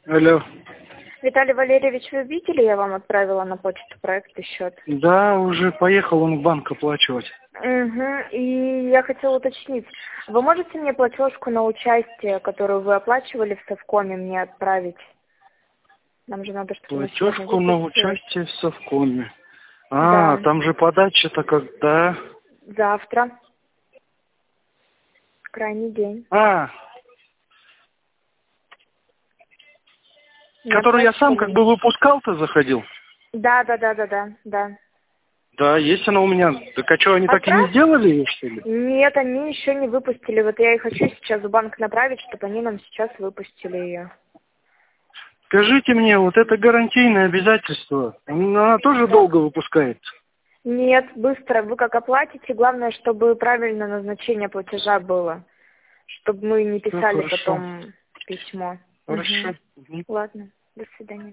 Алло. Виталий Валерьевич, вы видели, я вам отправила на почту проект и счет? Да, уже поехал он в банк оплачивать. Угу. И я хотела уточнить, вы можете мне платежку на участие, которую вы оплачивали в Совкоме, мне отправить? Нам же надо, чтобы она сегодня Платежку на выпустилась. участие в Совкоме. Да. Там же подача-то когда? Завтра. Крайний день. Который я сам как бы выпускал-то заходил? Да. Да, есть она у меня. Так а что, они так и не Отправь? сделали ее, что ли? Нет, они еще не выпустили. Вот я и хочу сейчас в банк направить, чтобы они нам сейчас выпустили ее. Скажите мне, вот это гарантийное обязательство, она тоже долго выпускается? Нет, быстро. Вы как оплатите, главное, чтобы правильное назначение платежа было. Чтобы мы не писали хорошо. потом письмо. Хорошо. Ладно, до свидания.